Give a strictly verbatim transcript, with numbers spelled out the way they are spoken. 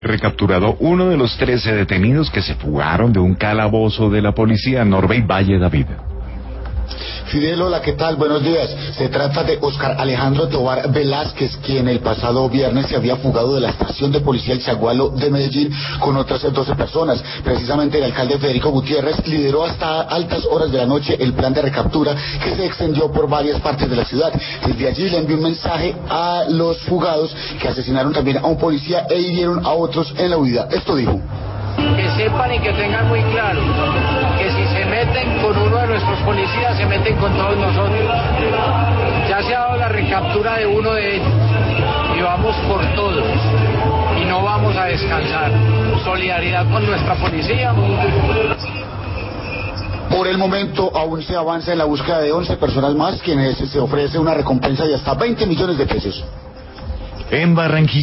recapturado uno de los trece detenidos que se fugaron de un calabozo de la policía en Norbey Valle, David. Fidel, hola, ¿qué tal? Buenos días. Se trata de Oscar Alejandro Tobar Velázquez, quien el pasado viernes se había fugado de la estación de policía El Chagualo de Medellín con otras doce personas. Precisamente el alcalde Federico Gutiérrez lideró hasta altas horas de la noche el plan de recaptura que se extendió por varias partes de la ciudad. Desde allí le envió un mensaje a los fugados que asesinaron también a un policía e hirieron a otros en la huida. Esto dijo: que sepan y que tengan muy claro que si se meten con uno de nuestros policías, se meten con todos nosotros. Ya se ha dado la recaptura de uno de ellos y vamos por todos y no vamos a descansar. Solidaridad con nuestra policía. Por el momento aún se avanza en la búsqueda de once personas más, quienes se ofrece una recompensa de hasta veinte millones de pesos. En Barranquilla.